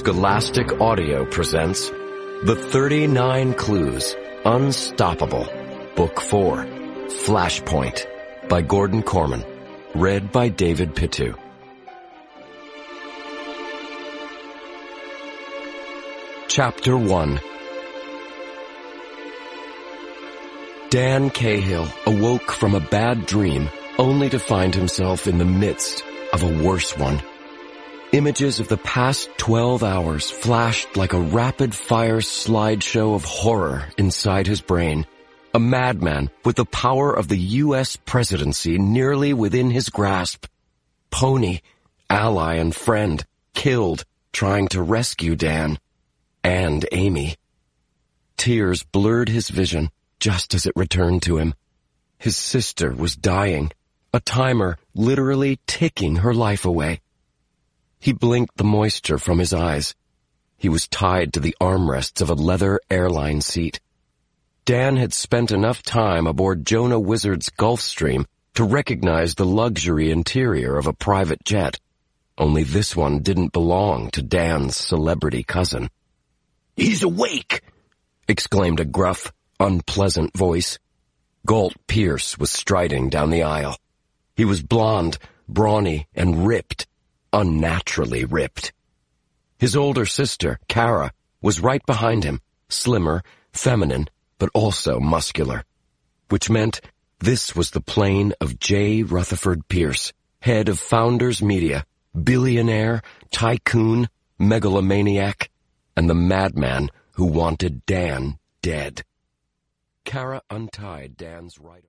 Scholastic Audio presents The 39 Clues, Unstoppable, Book 4, Flashpoint, by Gordon Korman, read by David Pitu. Chapter 1. Dan Cahill awoke from a bad dream only to find himself in the midst of a worse one. Images of the past 12 hours flashed like a rapid-fire slideshow of horror inside his brain. A madman with the power of the U.S. presidency nearly within his grasp. Pony, ally and friend, killed trying to rescue Dan and Amy. Tears blurred his vision just as it returned to him. His sister was dying, a timer literally ticking her life away. He blinked the moisture from his eyes. He was tied to the armrests of a leather airline seat. Dan had spent enough time aboard Jonah Wizard's Gulfstream to recognize the luxury interior of a private jet. Only this one didn't belong to Dan's celebrity cousin. "He's awake!" exclaimed a gruff, unpleasant voice. Galt Pierce was striding down the aisle. He was blond, brawny, and ripped. Unnaturally ripped. His older sister, Kara, was right behind him, slimmer, feminine, but also muscular. Which meant this was the plane of J. Rutherford Pierce, head of Founders Media, billionaire, tycoon, megalomaniac, and the madman who wanted Dan dead. Kara untied Dan's right